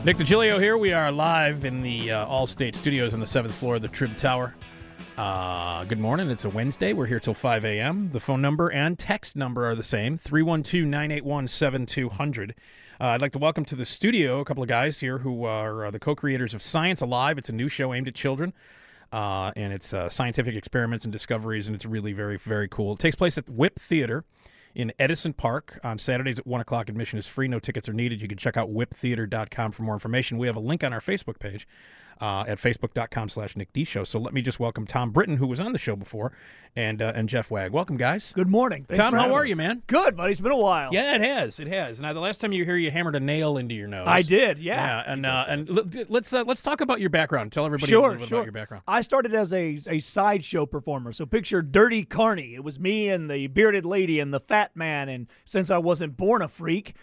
Nick DiGilio here. We are live in the All-State Studios on the 7th floor of the Trib Tower. Good morning. It's a Wednesday. We're here till 5 a.m. The phone number and text number are the same, 312-981-7200. I'd like to welcome to the studio a couple of guys here who are the co-creators of Science Alive. It's a new show aimed at children, and it's scientific experiments and discoveries, and it's really very, very cool. It takes place at WIP Theater in Edison Park on Saturdays at 1 o'clock. Admission is free. No tickets are needed. You can check out whiptheater.com for more information. We have a link on our Facebook page at facebook.com/Nick D Show. So let me just welcome Tom Britton, who was on the show before, and Jeff Wagg. Welcome, guys. Good morning. Thanks Tom, how are you, man? Good, buddy. It's been a while. Yeah, it has. It has. Now, the last time you were here, you hammered a nail into your nose. I did, yeah. And let's talk about your background. Tell everybody a Sure, little bit sure. about your background. I started as a sideshow performer. So picture Dirty Carney. It was me and the bearded lady and the fat man. And since I wasn't born a freak,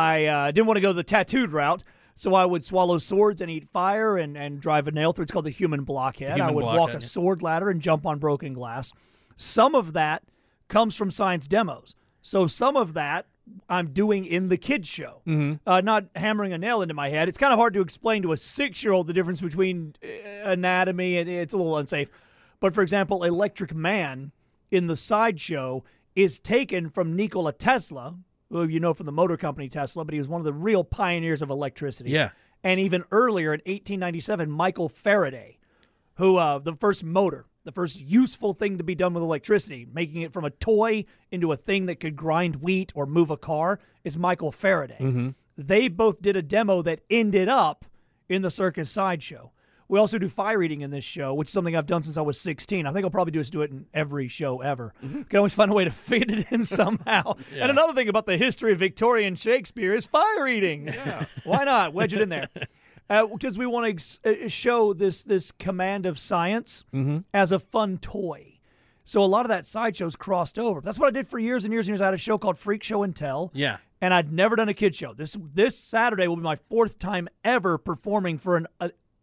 I didn't want to go the tattooed route. So I would swallow swords and eat fire and drive a nail through. It's called the human blockhead. I would walk a sword ladder and jump on broken glass. Some of that comes from science demos. So some of that I'm doing in the kids show, not hammering a nail into my head. It's kind of hard to explain to a 6-year-old the difference between anatomy, and it's a little unsafe. But for example, Electric Man in the sideshow is taken from Nikola Tesla, who you know from the motor company Tesla, but he was one of the real pioneers of electricity. Yeah. And even earlier in 1897, Michael Faraday, who the first motor, the first useful thing to be done with electricity, making it from a toy into a thing that could grind wheat or move a car, is Michael Faraday. They both did a demo that ended up in the circus sideshow. We also do fire eating in this show, which is something I've done since I was 16. I think I'll probably do it in every show ever. Can always find a way to fit it in somehow. Yeah. And another thing about the history of Victorian Shakespeare is fire eating. Yeah. Why not? Wedge it in there. Because we want to show this command of science as a fun toy. So a lot of that sideshow's crossed over. That's what I did for years and years and years. I had a show called Freak Show and Tell. Yeah. And I'd never done a kid show. This Saturday will be my 4th time ever performing for an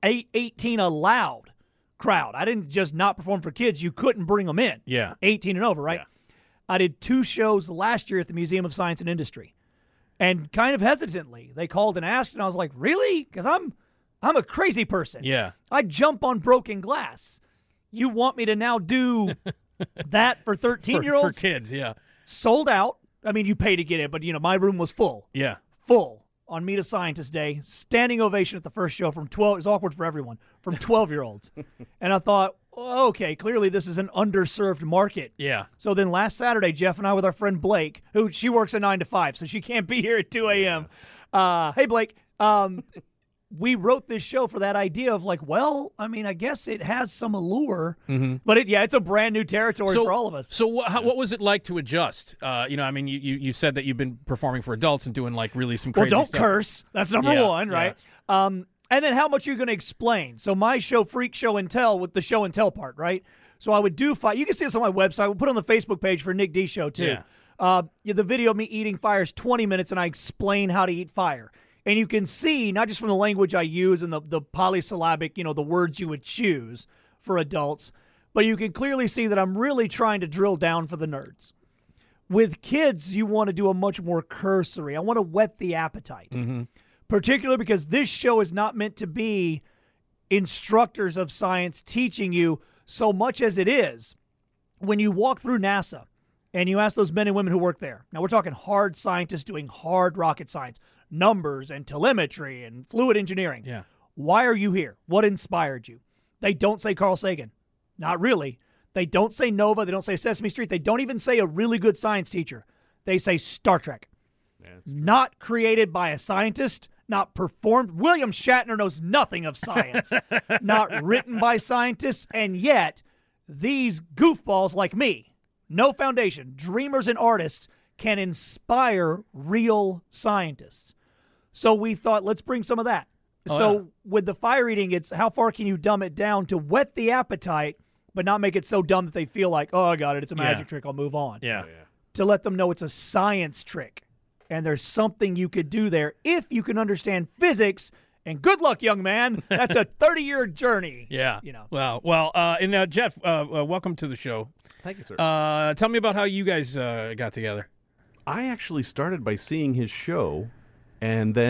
18 allowed crowd. I didn't just not perform for kids. You couldn't bring them in. Yeah. 18 and over, right? Yeah. I did 2 shows last year at the Museum of Science and Industry. And kind of hesitantly, they called and asked, and I was like, really? Because I'm a crazy person. Yeah. I jump on broken glass. You want me to now do that for 13-year-olds? For kids, yeah. Sold out. I mean, you pay to get it, but, my room was full. Yeah. Full on Meet a Scientist Day. Standing ovation at the first show from 12. It was awkward for everyone. From 12-year-olds. And I thought, okay, clearly this is an underserved market. Yeah. So then last Saturday, Jeff and I with our friend Blake, who she works a 9 to 5, so she can't be here at 2 a.m. Hey, Blake. We wrote this show for that idea of like, well, I mean, I guess it has some allure, but it's a brand new territory for all of us. So what was it like to adjust? I mean, you said that you've been performing for adults and doing like really some crazy Well, don't stuff. curse. That's number one, right? And then how much you're going to explain. So my show, Freak Show and Tell, with the show and tell part, right? So I would do fire. You can see this on my website. We'll put it on the Facebook page for Nick D Show too. Yeah. The video of me eating fire is 20 minutes, and I explain how to eat fire. And you can see, not just from the language I use and the polysyllabic, the words you would choose for adults, but you can clearly see that I'm really trying to drill down for the nerds. With kids, you want to do a much more cursory. I want to whet the appetite, particularly because this show is not meant to be instructors of science teaching you so much as it is when you walk through NASA and you ask those men and women who work there. Now, we're talking hard scientists doing hard rocket science, numbers and telemetry and fluid engineering. Yeah. Why are you here? What inspired you? They don't say Carl Sagan. Not really. They don't say Nova. They don't say Sesame Street. They don't even say a really good science teacher. They say Star Trek. Not created by a scientist, not performed. William Shatner knows nothing of science. Not written by scientists, and yet these goofballs like me, no foundation, dreamers and artists, can inspire real scientists. So we thought, let's bring some of that. With the fire eating, it's how far can you dumb it down to whet the appetite, but not make it so dumb that they feel like, oh, I got it, it's a magic trick, I'll move on. Yeah. To let them know it's a science trick. And there's something you could do there if you can understand physics. And good luck, young man. That's a 30-year journey. Yeah. Wow. Well, and Jeff, welcome to the show. Thank you, sir. Tell me about how you guys got together. I actually started by seeing his show, and then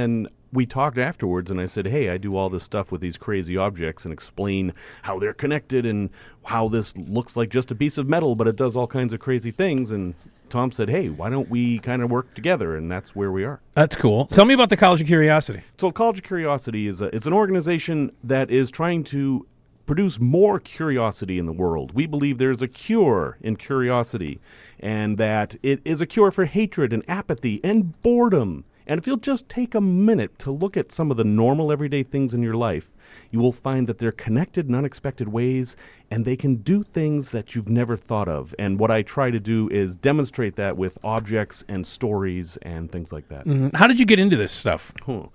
we talked afterwards, and I said, hey, I do all this stuff with these crazy objects and explain how they're connected and how this looks like just a piece of metal, but it does all kinds of crazy things. And Tom said, hey, why don't we kind of work together? And that's where we are. That's cool. Tell me about the College of Curiosity. So College of Curiosity is it's an organization that is trying to produce more curiosity in the world. We believe there's a cure in curiosity, and that it is a cure for hatred and apathy and boredom. And if you'll just take a minute to look at some of the normal everyday things in your life, you will find that they're connected in unexpected ways, and they can do things that you've never thought of. And what I try to do is demonstrate that with objects and stories and things like that. Mm-hmm. How did you get into this stuff?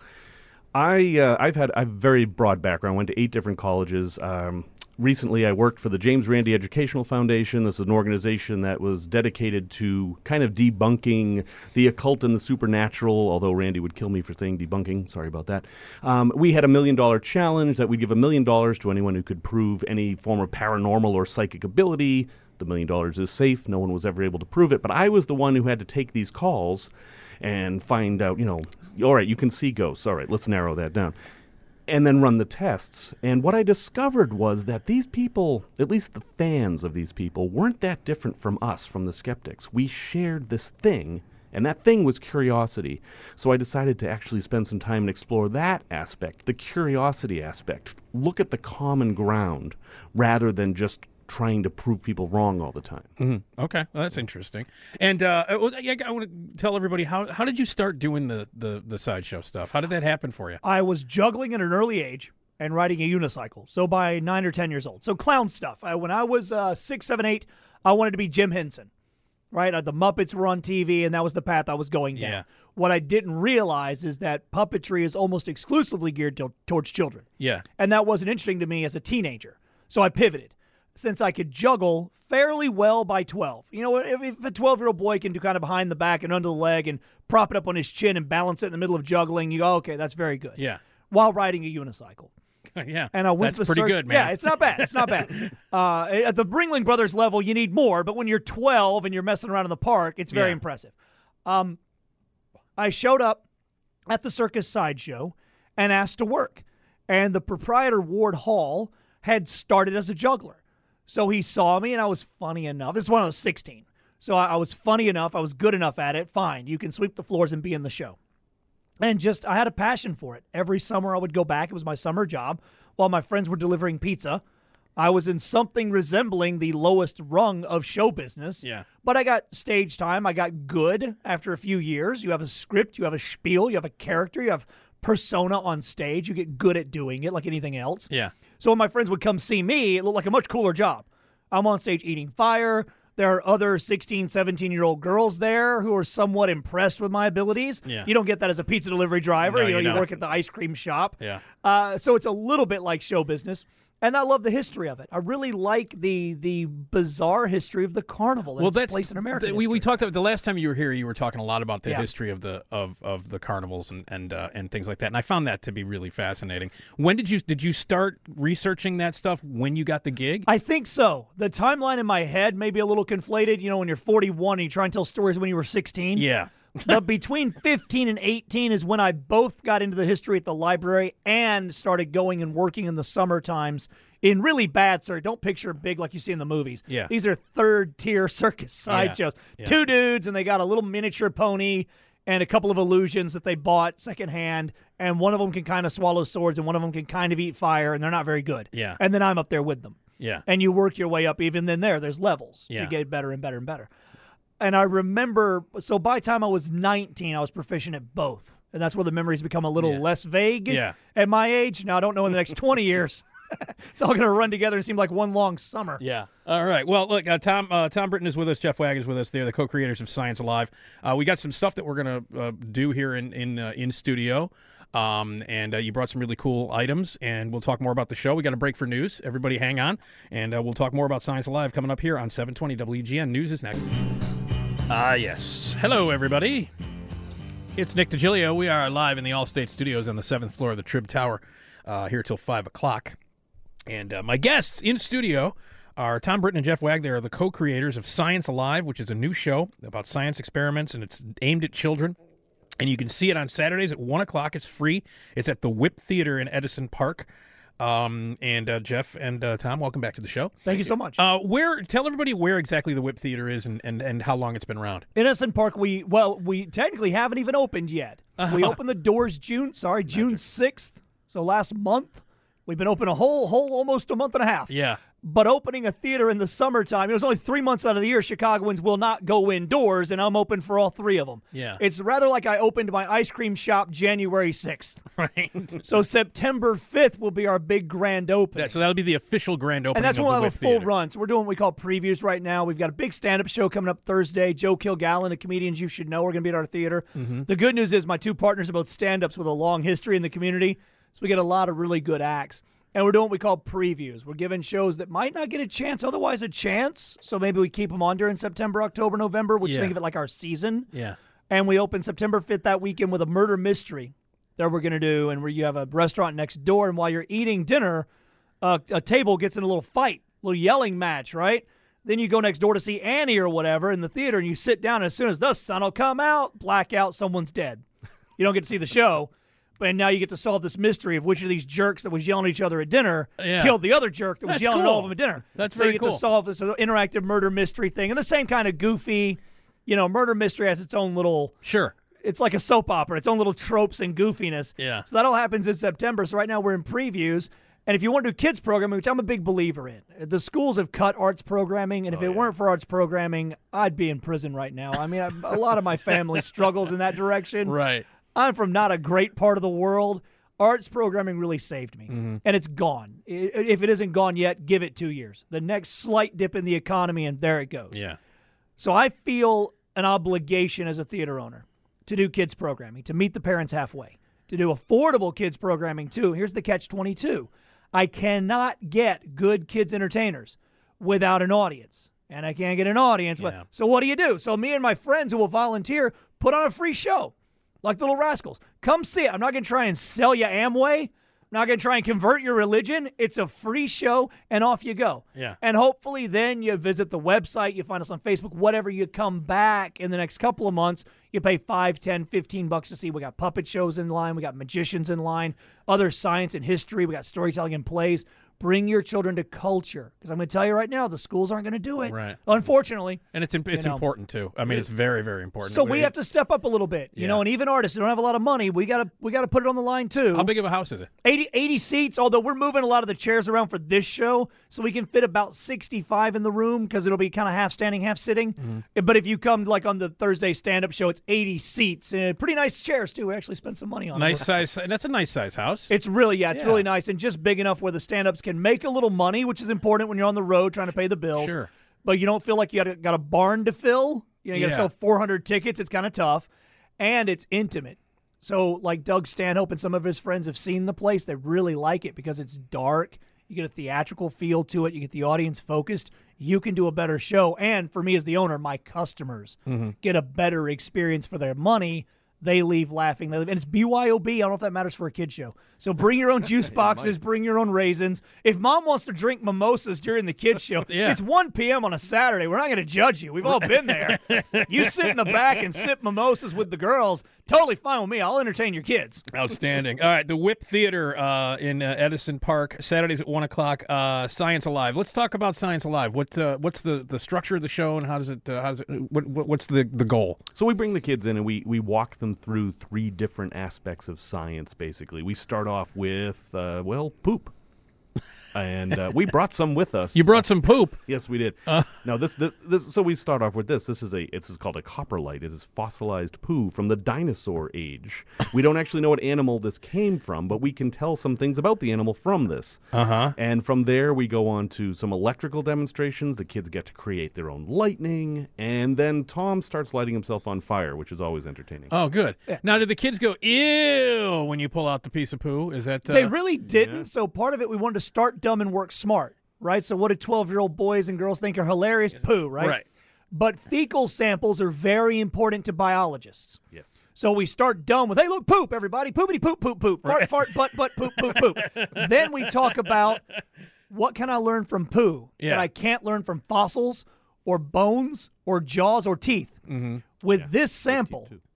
I've had a very broad background. I went to 8 different colleges. Recently, I worked for the James Randi Educational Foundation. This is an organization that was dedicated to kind of debunking the occult and the supernatural, although Randy would kill me for saying debunking. Sorry about that. We had $1 million challenge that we'd give $1 million to anyone who could prove any form of paranormal or psychic ability. The $1 million is safe. No one was ever able to prove it. But I was the one who had to take these calls and find out, all right, you can see ghosts. All right, let's narrow that down. And then run the tests. And what I discovered was that these people, at least the fans of these people, weren't that different from us, from the skeptics. We shared this thing, and that thing was curiosity. So I decided to actually spend some time and explore that aspect, the curiosity aspect. Look at the common ground rather than just trying to prove people wrong all the time. Mm-hmm. Okay, well, that's interesting. And I want to tell everybody, how did you start doing the sideshow stuff? How did that happen for you? I was juggling at an early age and riding a unicycle, so by 9 or 10 years old. So clown stuff. When I was 6, 7, 8, I wanted to be Jim Henson. Right? The Muppets were on TV, and that was the path I was going down. Yeah. What I didn't realize is that puppetry is almost exclusively geared towards children. Yeah. And that wasn't interesting to me as a teenager. So I pivoted. Since I could juggle fairly well by 12. If a 12-year-old boy can do kind of behind the back and under the leg and prop it up on his chin and balance it in the middle of juggling, you go, okay, that's very good. Yeah. While riding a unicycle. Yeah. And I went that's pretty good, man. Yeah, it's not bad. It's not bad. At the Ringling Brothers level, you need more, but when you're 12 and you're messing around in the park, it's very impressive. I showed up at the circus sideshow and asked to work. And the proprietor, Ward Hall, had started as a juggler. So he saw me, and I was funny enough. This is when I was 16. So I was funny enough. I was good enough at it. Fine, you can sweep the floors and be in the show. And I had a passion for it. Every summer I would go back. It was my summer job. While my friends were delivering pizza, I was in something resembling the lowest rung of show business. Yeah. But I got stage time. I got good after a few years. You have a script. You have a spiel. You have a character. You have persona on stage. You get good at doing it like anything else. Yeah. So when my friends would come see me, it looked like a much cooler job. I'm on stage eating fire. There are other 16, 17-year-old girls there who are somewhat impressed with my abilities. Yeah. You don't get that as a pizza delivery driver. No, you don't. work at the ice cream shop. Yeah. So it's a little bit like show business. And I love the history of it. I really like the bizarre history of the carnival that takes place in America. We talked about the last time you were here. You were talking a lot about the history of the carnivals and things like that. And I found that to be really fascinating. When did you start researching that stuff? When you got the gig? I think so. The timeline in my head may be a little conflated. When you're 41 and you try and tell stories when you were 16. Yeah. But between 15 and 18 is when I both got into the history at the library and started going and working in the summer times in really bad circus. Don't picture big like you see in the movies. Yeah. These are third-tier circus sideshows. Yeah. 2 dudes, and they got a little miniature pony and a couple of illusions that they bought secondhand, and one of them can kind of swallow swords and one of them can kind of eat fire, and they're not very good. Yeah. And then I'm up there with them. Yeah. And you work your way up. Even then there's levels Yeah. to get better and better and better. And I remember, so by the time I was 19, I was proficient at both. And that's where the memories become a little less vague at my age. Now, I don't know in the next 20 years. It's all going to run together and seem like one long summer. Yeah. All right. Well, look, Tom Britton is with us. Jeff Wag is with us. They're the co-creators of Science Alive. We got some stuff that we're going to do here in studio. And you brought some really cool items, and we'll talk more about the show. We got a break for news. Everybody hang on, and we'll talk more about Science Alive coming up here on 720 WGN. News is next. Yes. Hello, everybody. It's Nick DiGilio. We are live in the Allstate Studios on the 7th floor of the Trib Tower here till 5 o'clock. And my guests in studio are Tom Britton and Jeff Wag. They are the co-creators of Science Alive, which is a new show about science experiments, and it's aimed at children. And you can see it on Saturdays at 1 o'clock. It's free. It's at the Whip Theater in Edison Park. Jeff and Tom, welcome back to the show. Thank you so much. Tell everybody where exactly the Whip Theater is and how long it's been around. Edison Park, we technically haven't even opened yet. We opened the doors June 6th, so last month. We've been open a whole almost a month and a half. Yeah. But opening a theater in the summertime, it was only 3 months out of the year Chicagoans will not go indoors, and I'm open for all three of them. Yeah. It's rather like I opened my ice cream shop January 6th. Right. So September 5th will be our big grand opening. So that'll be the official grand opening. And that's of when the we'll have Whip a full Theater. run. So we're doing what we call previews right now. We've got a big stand-up show coming up Thursday. Joe Kilgallen, the comedians you should know, are going to be at our theater. Mm-hmm. The good news is my two partners are both stand-ups with a long history in the community, so we get a lot of really good acts. And we're doing what we call previews. We're giving shows that might not get a chance, otherwise a chance. So maybe we keep them on during September, October, November, which think of it like our season. Yeah. And we open September 5th that weekend with a murder mystery that we're going to do, and where you have a restaurant next door, and while you're eating dinner, a table gets in a little fight, a little yelling match, right? Then you go next door to see Annie or whatever in the theater, and you sit down, and as soon as the sun will come out, blackout, someone's dead. You don't get to see the show. And now you get to solve this mystery of which of these jerks that was yelling at each other at dinner killed the other jerk that was yelling at all of them at dinner. That's so very you get cool. to solve this interactive murder mystery thing. And the same kind of goofy, murder mystery has its own little... Sure. It's like a soap opera, its own little tropes and goofiness. Yeah. So that all happens in September. So right now we're in previews. And if you want to do kids programming, which I'm a big believer in, the schools have cut arts programming. And if it weren't for arts programming, I'd be in prison right now. I mean, a lot of my family struggles in that direction. Right. I'm from not a great part of the world. Arts programming really saved me, and it's gone. If it isn't gone yet, give it 2 years. The next slight dip in the economy, and there it goes. Yeah. So I feel an obligation as a theater owner to do kids programming, to meet the parents halfway, to do affordable kids programming too. Here's the catch-22. I cannot get good kids entertainers without an audience, and I can't get an audience. Yeah. So what do? So me and my friends who will volunteer put on a free show. Like the Little Rascals. Come see it. I'm not going to try and sell you Amway. I'm not going to try and convert your religion. It's a free show, and off you go. Yeah. And hopefully then you visit the website, you find us on Facebook, whatever, you come back in the next couple of months, you pay $5, $10, $15 to see. We got puppet shows in line. We got magicians in line, other science and history. We got storytelling and plays. Bring your children to culture. Because I'm going to tell you right now, the schools aren't going to do it. Right. Unfortunately. And it's important too. I mean, it's very, very important. So we have to step up a little bit, and even artists who don't have a lot of money, we got to put it on the line too. How big of a house is it? 80 seats, although we're moving a lot of the chairs around for this show, so we can fit about 65 in the room because it'll be kind of half standing, half sitting. But if you come like on the Thursday stand-up show, it's 80 seats. Pretty nice chairs too. We actually spent some money on Nice them. size. That's a nice size house. It's really, it's really nice and just big enough where the stand-ups can make a little money, which is important when you're on the road trying to pay the bills. Sure. But you don't feel like you got a barn to fill. You got to sell 400 tickets. It's kind of tough. And it's intimate. So like Doug Stanhope and some of his friends have seen the place. They really like it because it's dark. You get a theatrical feel to it. You get the audience focused. You can do a better show. And for me as the owner, my customers get a better experience for their money. They leave laughing. And it's BYOB. I don't know if that matters for a kid show. So bring your own juice boxes. Bring your own raisins. If mom wants to drink mimosas during the kids show, it's 1 p.m. on a Saturday. We're not going to judge you. We've all been there. You sit in the back and sip mimosas with the girls. Totally fine with me. I'll entertain your kids. Outstanding. All right, the Whip Theater in Edison Park, Saturdays at 1 o'clock. Science Alive. Let's talk about Science Alive. What's the structure of the show, and what's the goal? So we bring the kids in and we walk them through 3 different aspects of science. Basically, we start off with poop. And we brought some with us. You brought some poop. Yes, we did. Now this. So we start off with this. This is called a coprolite. It is fossilized poo from the dinosaur age. We don't actually know what animal this came from, but we can tell some things about the animal from this. And from there, we go on to some electrical demonstrations. The kids get to create their own lightning, and then Tom starts lighting himself on fire, which is always entertaining. Oh, good. Yeah. Now, did the kids go ew when you pull out the piece of poo? Is that they really didn't? Yeah. So part of it, we wanted to start dumb and work smart, right? So what do 12-year-old boys and girls think are hilarious? Poo, right? Right. But fecal samples are very important to biologists. Yes. So we start dumb with, hey, look, poop, everybody. Poopity, poop, poop, poop. Fart, fart, butt, butt, poop, poop, poop. Then we talk about what can I learn from poo that I can't learn from fossils or bones or jaws or teeth. With this sample,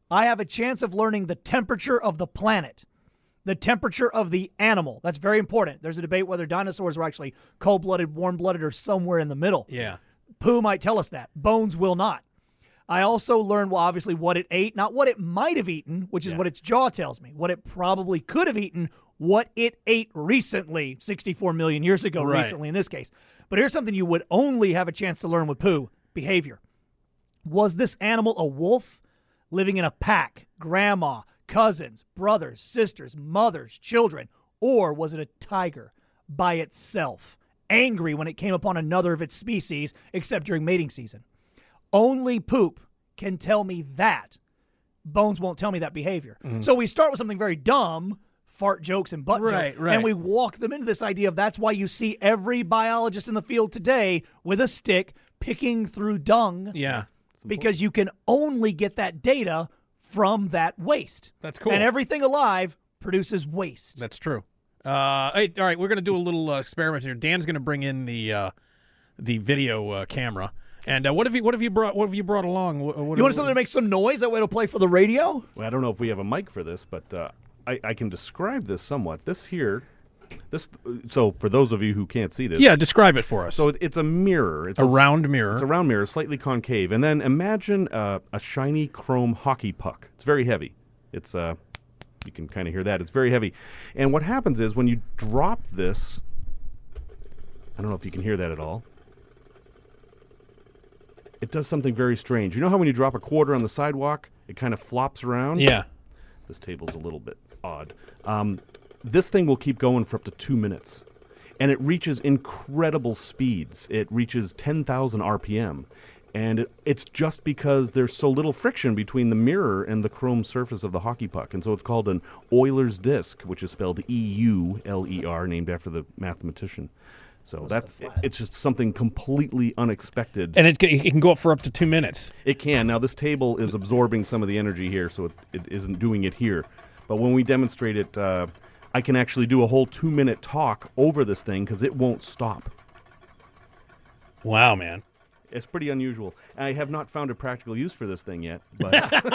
I have a chance of learning the temperature of the planet, the temperature of the animal. That's very important. There's a debate whether dinosaurs were actually cold-blooded, warm-blooded, or somewhere in the middle. Yeah. Pooh might tell us that. Bones will not. I also learned, well, obviously, what it ate, not what it might have eaten, which is what its jaw tells me, what it probably could have eaten, what it ate recently, 64 million years ago, recently in this case. But here's something you would only have a chance to learn with Pooh: behavior. Was this animal a wolf living in a pack, grandma, cousins, brothers, sisters, mothers, children, or was it a tiger by itself, angry when it came upon another of its species, except during mating season? Only Poop can tell me that. Bones won't tell me that behavior. So we start with something very dumb, fart jokes and butt jokes, and we walk them into this idea of that's why you see every biologist in the field today with a stick picking through dung. Yeah. Because you can only get that data from that waste. That's cool. And everything alive produces waste. That's true. Hey, all right, we're going to do a little experiment here. Dan's going to bring in the video camera. And what have you brought along? You want something to make some noise? That way it'll play for the radio? Well, I don't know if we have a mic for this, but I can describe this somewhat. So for those of you who can't see this. Yeah, describe it for us. So it's a mirror. It's a round mirror. It's a round mirror, slightly concave. And then imagine a shiny chrome hockey puck. It's very heavy. It's you can kind of hear that. It's very heavy. And what happens is when you drop this, I don't know if you can hear that at all. It does something very strange. You know how when you drop a quarter on the sidewalk, it kind of flops around? Yeah. This table's a little bit odd. This thing will keep going for up to 2 minutes. And it reaches incredible speeds. It reaches 10,000 RPM. And it's just because there's so little friction between the mirror and the chrome surface of the hockey puck. And so it's called an Euler's disc, which is spelled E-U-L-E-R, named after the mathematician. So it's just something completely unexpected. And it can go up for up to 2 minutes. It can. Now, this table is absorbing some of the energy here, so it isn't doing it here. But when we demonstrate it, I can actually do a whole 2-minute talk over this thing because it won't stop. Wow, man. It's pretty unusual. I have not found a practical use for this thing yet. But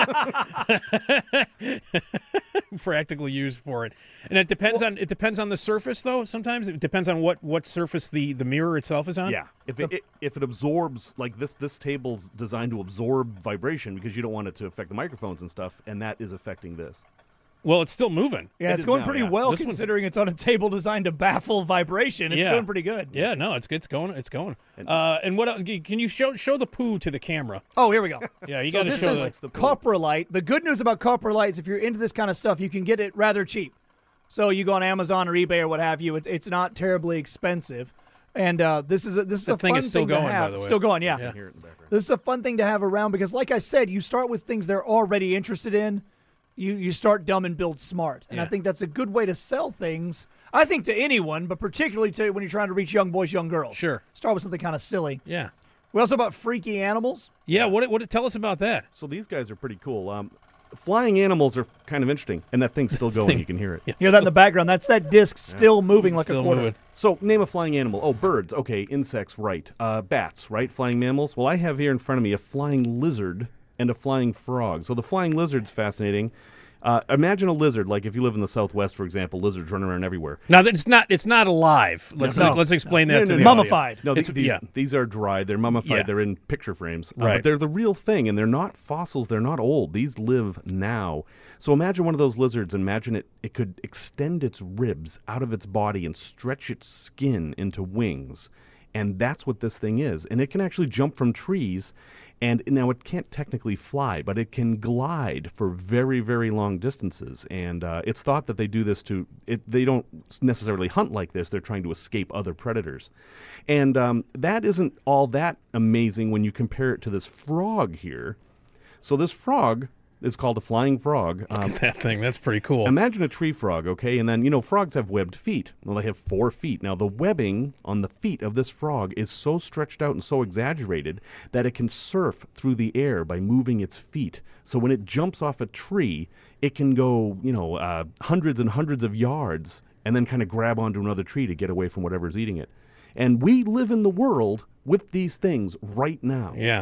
practical use for it. And it depends on the surface, though. Sometimes it depends on what surface the mirror itself is on. Yeah. If it absorbs, like this table's designed to absorb vibration because you don't want it to affect the microphones and stuff, and that is affecting this. Well, it's still moving. Yeah, it's going pretty well considering it's on a table designed to baffle vibration. It's going pretty good. Yeah, no, it's going. It's going. And what else, can you show the Pooh to the camera? Oh, here we go. Yeah, you got to show this is coprolite. The good news about coprolite is if you're into this kind of stuff, you can get it rather cheap. So you go on Amazon or eBay or what have you. It's not terribly expensive. And this is a fun thing still going, to have. by the way. Still going, yeah. I can hear it in the background. This is a fun thing to have around because, like I said, you start with things they're already interested in. You start dumb and build smart. And I think that's a good way to sell things, I think, to anyone, but particularly to when you're trying to reach young boys, young girls. Sure. Start with something kind of silly. Yeah. We also about freaky animals. Yeah, tell us about that. So these guys are pretty cool. Flying animals are kind of interesting, and that thing's still going. You can hear it. Yeah, hear that in the background. That's that disc still moving like a quarter. Moving. So name a flying animal. Oh, birds. Okay, insects, right. Bats, right. Flying mammals. Well, I have here in front of me a flying lizard and a flying frog. So the flying lizard's fascinating. Imagine a lizard, like if you live in the Southwest, for example, lizards run around everywhere. Now, it's not alive. Let's explain that to the mummified. Audience. No, these are dried. They're mummified. Yeah. They're in picture frames. Right. But they're the real thing, and they're not fossils. They're not old. These live now. So imagine one of those lizards. Imagine it could extend its ribs out of its body and stretch its skin into wings. And that's what this thing is. And it can actually jump from trees. And now it can't technically fly, but it can glide for very, very long distances. And it's thought that they do this they don't necessarily hunt like this. They're trying to escape other predators. And that isn't all that amazing when you compare it to this frog here. So this frog is called a flying frog. Look at that thing. That's pretty cool. Imagine a tree frog, okay? And then, frogs have webbed feet. Well, they have 4 feet. Now, the webbing on the feet of this frog is so stretched out and so exaggerated that it can surf through the air by moving its feet. So when it jumps off a tree, it can go, hundreds and hundreds of yards and then kind of grab onto another tree to get away from whatever's eating it. And we live in the world with these things right now. Yeah.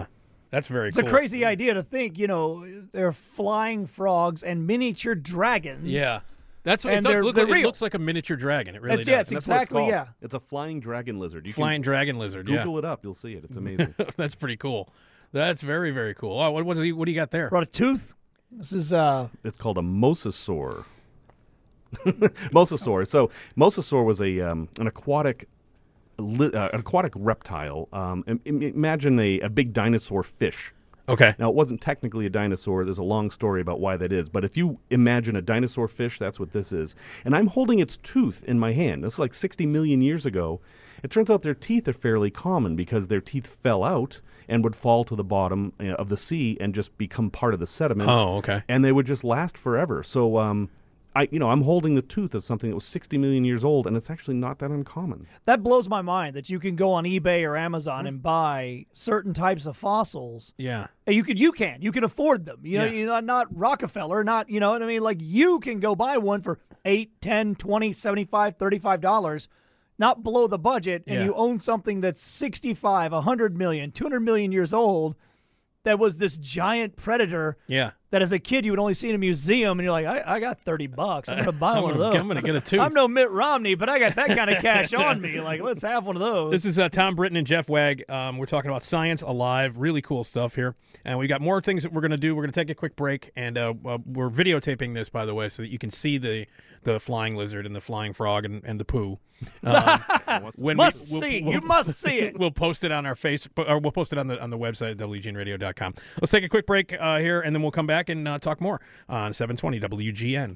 That's very It's cool. a crazy idea to think, they're flying frogs and miniature dragons. Yeah. It And does they're look like, it real. looks like a miniature dragon. It really does. It's And that's what it's exactly, called. yeah. It's a flying dragon lizard. You Flying can dragon lizard. Google it up. You'll see it. It's amazing. Yeah. That's pretty cool. That's very, very cool. Oh, what do you got there? Brought a tooth. This is It's called a mosasaur. Mosasaur. So mosasaur was an aquatic reptile. Imagine a big dinosaur fish. Okay. Now, it wasn't technically a dinosaur. There's a long story about why that is. But if you imagine a dinosaur fish, that's what this is. And I'm holding its tooth in my hand. This is like 60 million years ago. It turns out their teeth are fairly common because their teeth fell out and would fall to the bottom of the sea and just become part of the sediment. Oh, okay. And they would just last forever. So, I'm holding the tooth of something that was 60 million years old, and it's actually not that uncommon. that blows my mind that you can go on eBay or Amazon and buy certain types of fossils. Yeah. And you can afford them. Yeah. You're not Rockefeller, not what I mean. Like you can go buy one for $8, $10, $20, $75, $35, not below the budget, and Yeah. you own something that's 65, 100 million, 200 million years old. That was this giant predator. Yeah. That as a kid you would only see in a museum, and you're like, I got $30. I'm gonna buy one of those. I'm gonna get a tooth. I'm no Mitt Romney, but I got that kind of cash on me. Like, let's have one of those. This is Tom Britton and Jeff Wag. We're talking about Science Alive. Really cool stuff here. And we got more things that we're going to do. We're going to take a quick break. And we're videotaping this, by the way, so that you can see the flying lizard and the flying frog and the poo. When You must see it. We'll post it on our Facebook, or we'll post it on the website at WGNradio.com. Let's take a quick break here, and then we'll come back and talk more on 720 WGN.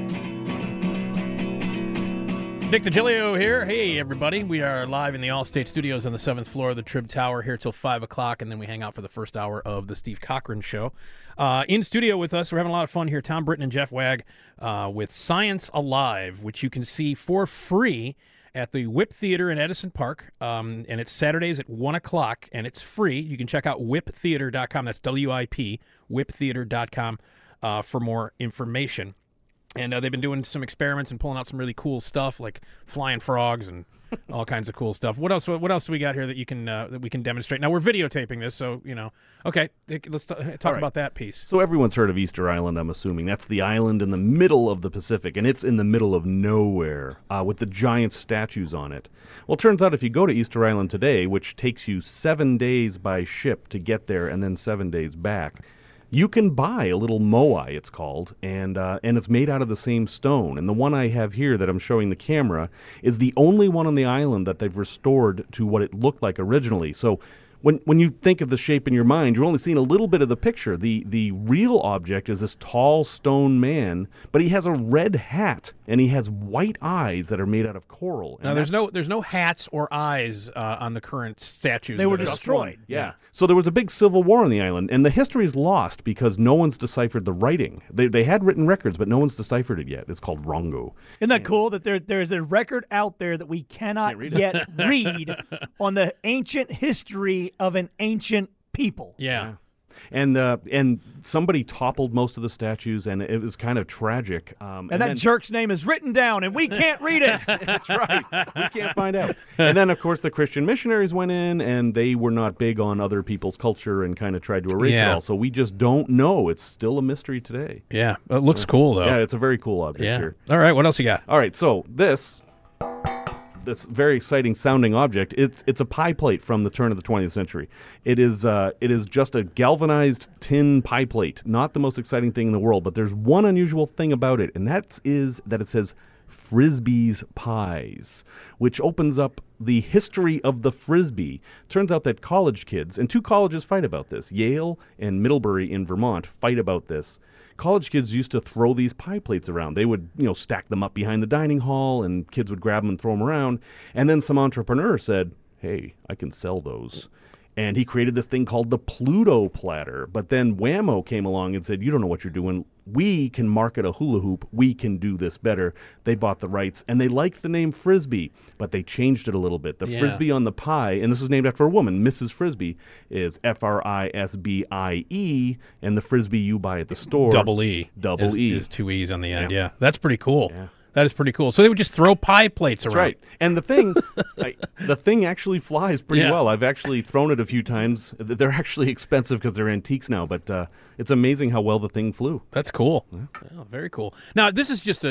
Nick DiGilio here. Hey, everybody. We are live in the Allstate Studios on the 7th floor of the Trib Tower here till 5 o'clock, and then we hang out for the first hour of the Steve Cochran Show. In studio with us, we're having a lot of fun here, Tom Britton and Jeff Wag with Science Alive, which you can see for free at the Whip Theater in Edison Park, and it's Saturdays at 1 o'clock, and it's free. You can check out whiptheater.com. That's WIP, whiptheater.com for more information. And they've been doing some experiments and pulling out some really cool stuff, like flying frogs and all kinds of cool stuff. What else do we got here that we can demonstrate? Now we're videotaping this, so Okay, let's talk about that piece. So everyone's heard of Easter Island, I'm assuming. That's the island in the middle of the Pacific, and it's in the middle of nowhere with the giant statues on it. Well, it turns out if you go to Easter Island today, which takes you 7 days by ship to get there and then 7 days back, you can buy a little moai, it's called, and it's made out of the same stone. And the one I have here that I'm showing the camera is the only one on the island that they've restored to what it looked like originally. So when you think of the shape in your mind, you're only seeing a little bit of the picture. The real object is this tall stone man, but he has a red hat and he has white eyes that are made out of coral. Now there's no hats or eyes on the current statues. They were that are- destroyed. Yeah. So there was a big civil war on the island, and the history is lost because no one's deciphered the writing. They had written records, but no one's deciphered it yet. It's called Rongo. Isn't that cool that there's a record out there that we cannot yet read on the ancient history of an ancient people? Yeah. And somebody toppled most of the statues, and it was kind of tragic. And that jerk's name is written down, and we can't read it. That's right. We can't find out. And then, of course, the Christian missionaries went in, and they were not big on other people's culture and kind of tried to erase it all. So we just don't know. It's still a mystery today. Yeah. It looks cool, though. Yeah, it's a very cool object Yeah. here. All right. What else you got? All right, so this very exciting sounding object. It's a pie plate from the turn of the 20th century. It is just a galvanized tin pie plate. Not the most exciting thing in the world, but there's one unusual thing about it, and that is that it says Frisbee's Pies, which opens up the history of the Frisbee. Turns out that college kids, and two colleges fight about this, Yale and Middlebury in Vermont fight about this. College kids used to throw these pie plates around. They would, stack them up behind the dining hall, and kids would grab them and throw them around. And then some entrepreneur said, hey, I can sell those. And he created this thing called the Pluto platter. But then Whammo came along and said, you don't know what you're doing. We can market a hula hoop. We can do this better. They bought the rights, and they liked the name Frisbee, but they changed it a little bit. The Frisbee on the pie, and this is named after a woman, Mrs. Frisbee, is Frisbie, and the Frisbee you buy at the store. Double E. Double E. Is two E's on the end. Yeah. That's pretty cool. Yeah. That is pretty cool. So they would just throw pie plates around. That's right. And the thing, the thing actually flies pretty Yeah. well. I've actually thrown it a few times. They're actually expensive because they're antiques now, but it's amazing how well the thing flew. That's cool. Oh, very cool. Now, this is just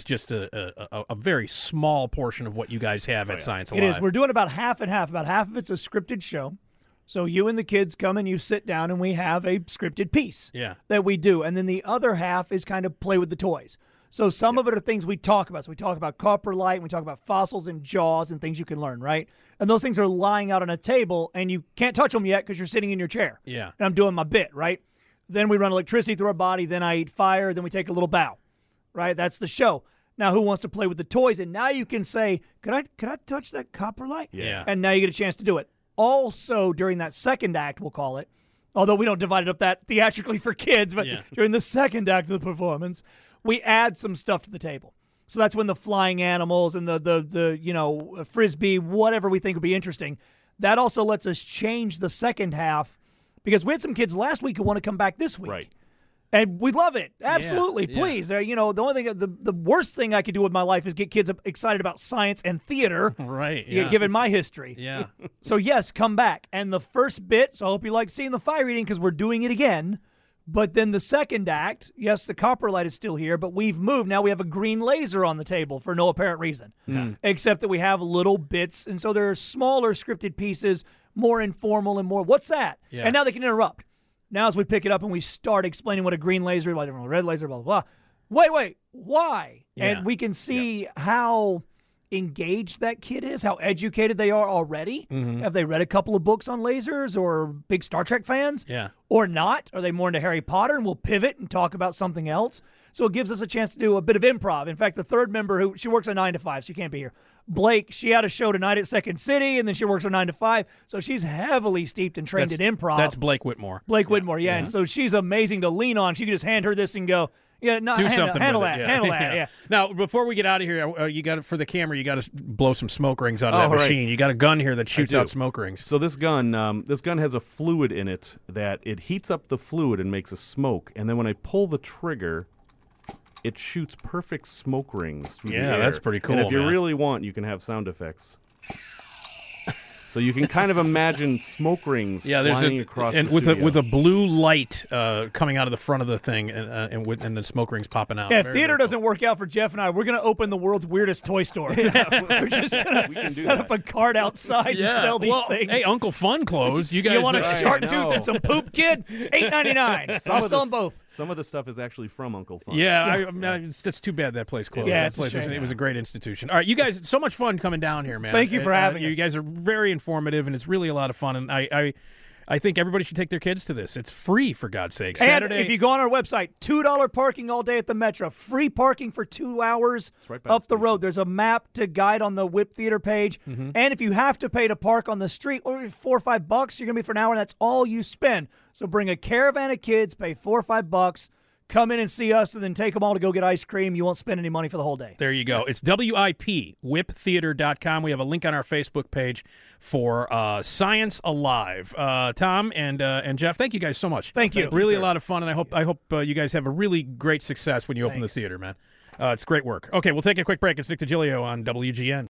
a very small portion of what you guys have at Science Alive. It is. We're doing about half and half. About half of it's a scripted show. So you and the kids come and you sit down and we have a scripted piece that we do. And then the other half is kind of play with the toys. So some of it are things we talk about. So we talk about coprolite, and we talk about fossils and jaws and things you can learn, right? And those things are lying out on a table, and you can't touch them yet because you're sitting in your chair. Yeah. And I'm doing my bit, right? Then we run electricity through our body. Then I eat fire. Then we take a little bow, right? That's the show. Now, who wants to play with the toys? And now you can say, could I touch that coprolite? Yeah. And now you get a chance to do it. Also, during that second act, we'll call it, although we don't divide it up that theatrically for kids, but during the second act of the performance, we add some stuff to the table. So that's when the flying animals and the frisbee, whatever we think would be interesting, that also lets us change the second half because we had some kids last week who want to come back this week. Right. And we love it. Absolutely. Yeah. Please. The only thing, the worst thing I could do with my life is get kids excited about science and theater. Right. Yeah. Given my history. Yeah. So, yes, come back. And the first bit, so I hope you like seeing the fire eating because we're doing it again. But then the second act, yes, the coprolite is still here, but we've moved. Now we have a green laser on the table for no apparent reason, except that we have little bits. And so there are smaller scripted pieces, more informal and more, what's that? Yeah. And now they can interrupt. Now as we pick it up and we start explaining what a green laser, what a red laser, blah, blah, blah. Wait, why? Yeah. And we can see how engaged that kid is, how educated they are already. Have they read a couple of books on lasers or big Star Trek fans? Yeah. Or not? Are they more into Harry Potter? And we'll pivot and talk about something else. So it gives us a chance to do a bit of improv. In fact, the third member, she works a 9 to 5, so she can't be here. Blake, she had a show tonight at Second City, and then she works a 9 to 5. So she's heavily steeped and trained in improv. That's Blake Whitmore. Blake Whitmore, yeah. And so she's amazing to lean on. She can just hand her this and go, yeah, no, Do something handle with that, it. handle that, yeah. Now, before we get out of here, you got for the camera. You got to blow some smoke rings out of that Oh, right. machine. You got a gun here that shoots do. out smoke rings. So this gun has a fluid in it that it heats up the fluid and makes a smoke. And then when I pull the trigger, it shoots perfect smoke rings through the air. that's pretty cool, And if you man. really want, you can have sound effects. So you can kind of imagine smoke rings flying across and the with studio. a blue light coming out of the front of the thing, and the smoke rings popping out. Yeah, if Very, theater very doesn't work out for Jeff and I, we're going to open the world's weirdest toy store. We're just going to set up a cart outside and sell these things. Hey, Uncle Fun closed. You guys You want a Right, shark I tooth know. and some poop, kid? $8.99. I'll sell them both. Some of the stuff is actually from Uncle Fun. Yeah, that's too bad that place closed. Yeah, that it's a place was, shame. it was a great institution. All right, you guys, so much fun coming down here, man. Thank you for having You us. guys are very informative, and it's really a lot of fun. And I think everybody should take their kids to this. It's free, for God's sake. And Saturday. if you go on our website, $2 parking all day at the Metro, free parking for 2 hours right by up the the station. road. There's a map to guide on the Whip Theater page. And if you have to pay to park on the street, or $4 or $5, you're going to be for an hour, and that's all you spend. So bring a caravan of kids, pay $4 or $5, come in and see us, and then take them all to go get ice cream. You won't spend any money for the whole day. There you go. It's WIP, whiptheater.com. We have a link on our Facebook page for Science Alive. Tom and Jeff, thank you guys so much. Thank you. Really a lot of fun, and I hope you guys have a really great success when you open the theater, man. It's great work. Okay, we'll take a quick break. It's Nick DiGilio on WGN.